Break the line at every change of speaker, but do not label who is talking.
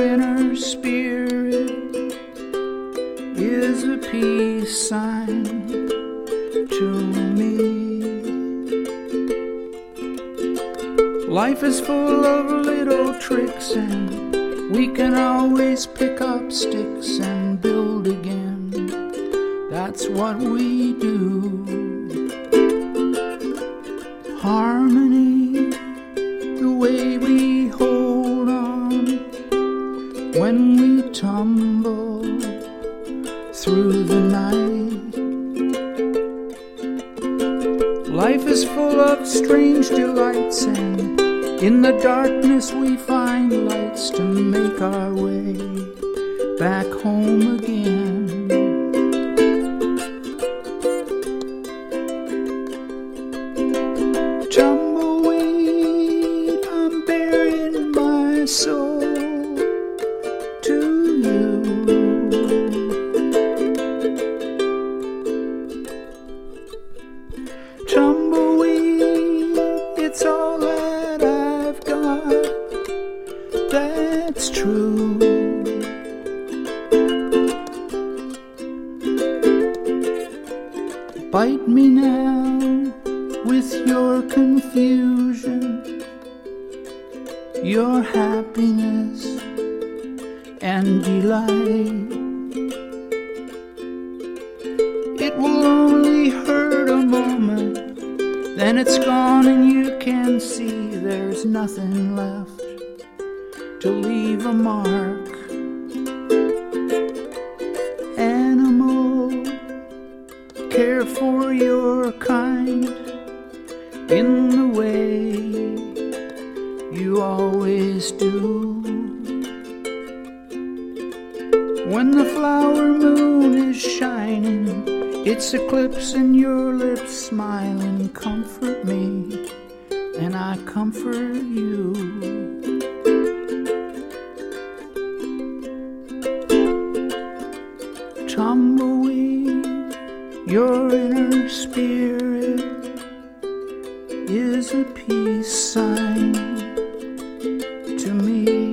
inner spirit is a peace sign to me. Life is full of little tricks, and we can always pick up sticks and build again. That's what we do. Harmony, the way we hold on when we tumble through the night. Life is full of strange delights, and in the darkness we find lights to make our way back home again. Tumbleweed, I'm bearing my soul to you. Tumbleweed, it's all that I've got, that's true. Bite me now with your confusion, your happiness and delight. It will only hurt a moment, then it's gone and you can see there's nothing left to leave a mark. Animal, care for your kind in the way you always do. When the flower moon is shining, its eclipse in your lips smiling. Comfort me and I comfort you. Tumbleweed, your inner spirit is a peace sign to me.